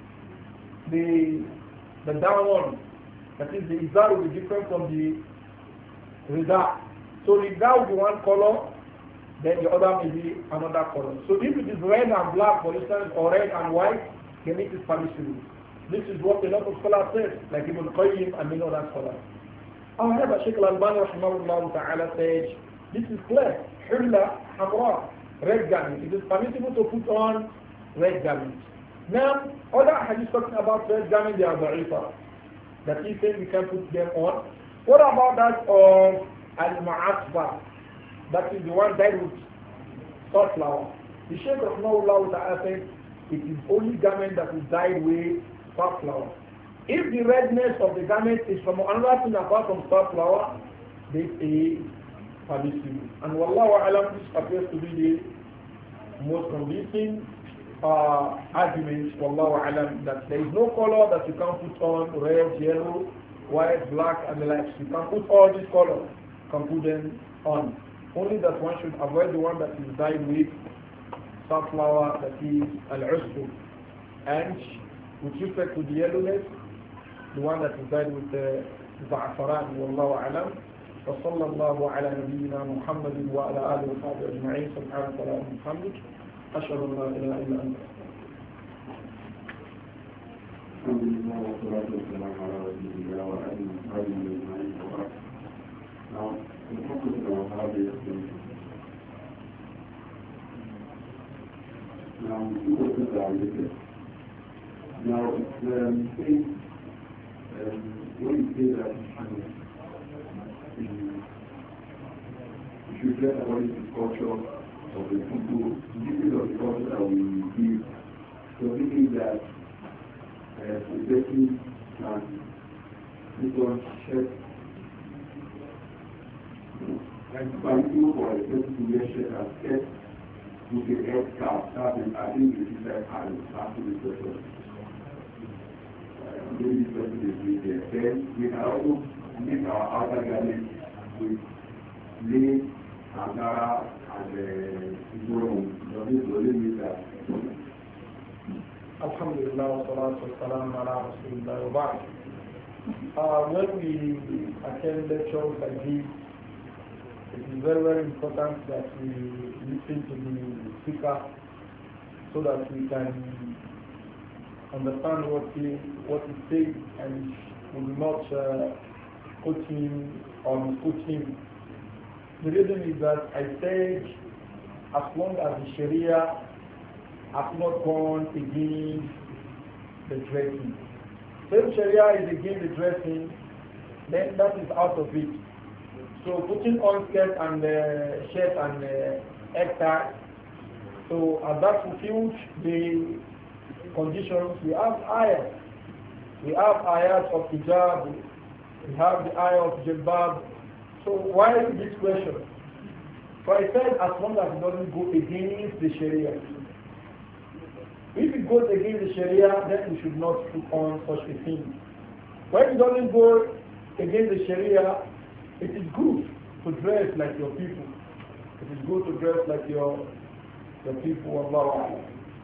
the down one. That is, the izar will be different from the rida. So the rida will be one color, then the other may be another color. So if it is red and black, for instance, or red and white, then it is permissible. This is what a lot of scholars say, like Ibn Qayyim and many other scholars. However, Shaykh al-Albani rahimahullah ta'ala says, this is clear. Hulla hamra, red garment. It is permissible to put on red garment. Now, other hadiths talking about red garment, they are da'ifa. That he said we can put them on. What about that of al-ma'asba? That is the one dyed with sunflower. The Shaykh rahimahullah ta'ala said, it is only garment that is dyed with sunflower. If the redness of the garment is from another thing apart from sunflower, this is permissible. And wallahu alam, this appears to be the most convincing argument, wallahu alam, that there is no color that you can put on, red, yellow, white, black, and the likes. You can put all these colors, you can put them on. Only that one should avoid the one that is dyed with sunflower, that is al-usbu. And with respect to the yellowness, the one that is dyed with the za'afaran, wallahu alam. وصلى الله على نبينا محمد وعلى آله وصحبه أجمعين سبحانك اللهم وبحمدك أشهد أن لا إله إلا أنت. الحمد لله والصلاة والسلام على رسول الله وآله وصحبه أجمعين وبعد. Now, the focus of our is now the focus are related. Now, it's saying when you say that you should get about the culture of the people, this is of the culture that we give. So thinking that the person can put on shirt, like by people for a person to wear shirt and skirt with a head cap, that is, I think this is like after the person. Maybe this person is with there. Then we can also make our outer garment with lace, Ankara, and Igboron. Does it really mean that? Alhamdulillah wa salatu wa salam ala rasulillah wa ba'd. When we attend lectures like this, it is very, very important that we listen to the speaker so that we can understand what he says and we will not put him or misquote him. The reason is that I said as long as the Sharia has not gone against the dressing. So if Sharia is against the dressing, then that is out of it. So putting on skirt and shirt and egg tie, so as that fulfills the conditions, we have ayat. We have ayat of hijab, we have the ayat of jilbab. So why this question? So I said as long as it doesn't go against the Sharia. If it goes against the Sharia, then we should not put on such a thing. When it doesn't go against the Sharia, it is good to dress like your people. It is good to dress like your people. Allah.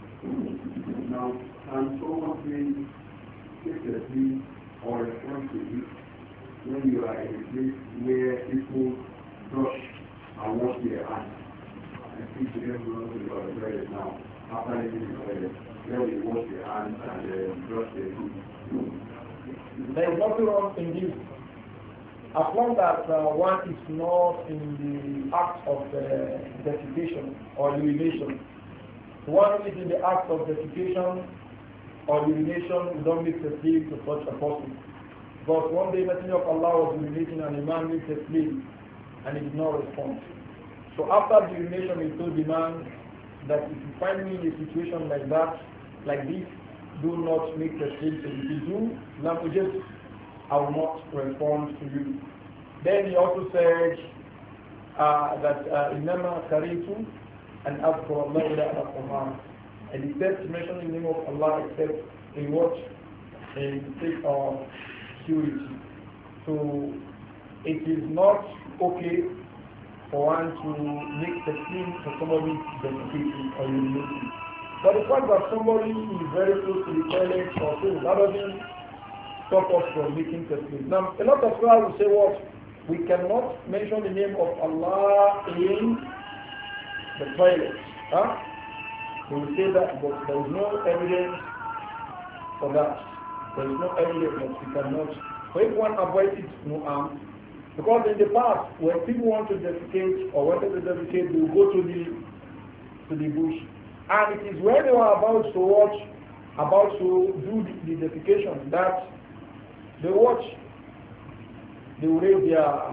Now, and someone saying, secretly or responsibly, when you are in a place where people brush and wash their hands, I think to everyone who are toilet now, after leaving the toilet, where they wash their hands and brush their teeth. There is nothing wrong in this. As long as one is not in the act of defecation or urination. One who is in the act of defecation or urination, we don't make the slave to such a person. Because one day Messenger of Allah was urinating and a man makes a slave. and he did not respond. So after the urination, he told the man that if you find me in a situation like that, like this, do not make the same thing. If you do, languages, I will not respond to you. Then he also said that إِنَّمَا كَرِيتُ أَنْ أَذْكُرَ اللَّهِ إِلَىٰ أَقْوَمَا. And he said to mention the name of Allah except in what? In state of purity. So it is not okay for one to make the claim for somebody dedicated or humiliating. But the fact that somebody is very close to the toilet or so, that doesn't stop us from making the claim. Now, a lot of scholars will say what? We cannot mention the name of Allah in the toilet. Huh? They will say that, but there is no evidence for that. There is no evidence that we cannot. So if one avoids it, no harm. Because in the past, when people want to defecate or wanted to defecate, they will go to the bush. And it is when they were about to watch, about to do the defecation that they watch, they will raise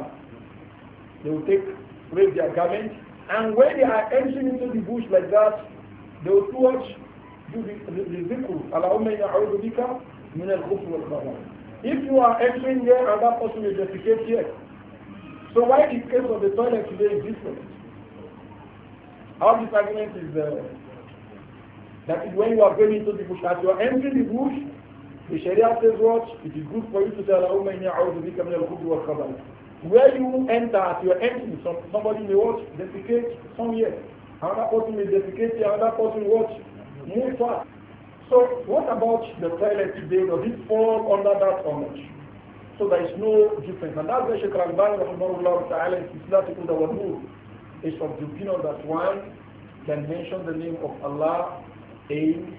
their garment, and when they are entering into the bush like that, they will watch, do the zikr, Allahumma inna a'udhu bika min al-khubth wal khabath. If you are entering there and that person will defecate here, so why the case of the toilet today is different? Our disagreement is that is when you are going into the bush, as you are entering the bush, the Sharia says what? It is good for you to say, Allahumma inni a'udhu bika min al-khubth wal khabath. Where you enter, as you are entering, somebody may watch, defecate somewhere. Another person may defecate here, another person will watch, move fast. So what about the toilet today? Does it fall under that or not? So there is no difference. And that's why Sheikh Al-Albani rahimahullah ta'ala in Islamic Nur is of the opinion that one can mention the name of Allah in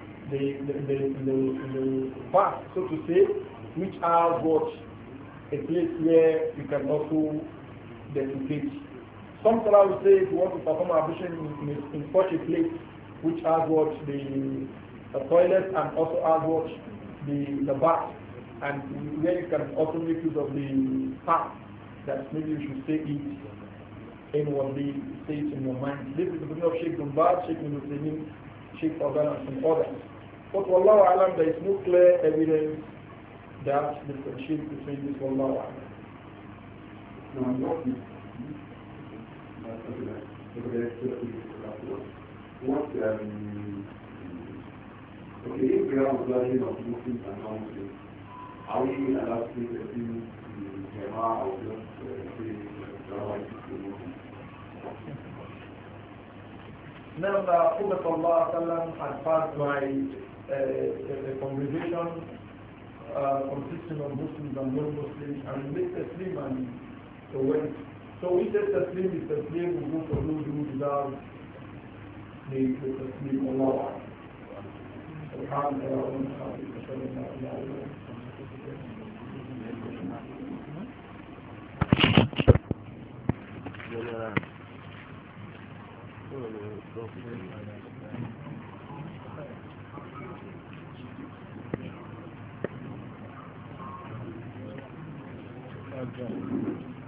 the past, so to say, which has what a place where you can also defecate. Some scholars will say if you want to perform ablution in such a place which has what the toilet and also has what the bath, and where you can also make use of the path, that maybe you should say it inwardly, say it in your mind. This is the opinion of Sheikh Bin Baz, Sheikh Ibn Uthaymeen, Sheikh Fawzan and some others. But Wallahu Alam, there is no clear evidence that differentiates between this. Wallahu Alam. Okay, if we are observing of Muslims and non-Muslims, are we allowed to take a few Jama'ah or just say Muslims? Now, the Prophet ﷺ had passed by a congregation consisting of Muslims and non-Muslims, and he made Taslim and he went. So we said Taslim is Taslim, we go for those who deserve the Taslim. Allah. سبحانك يا رب العالمين أشهد أن لا إله إلا أنت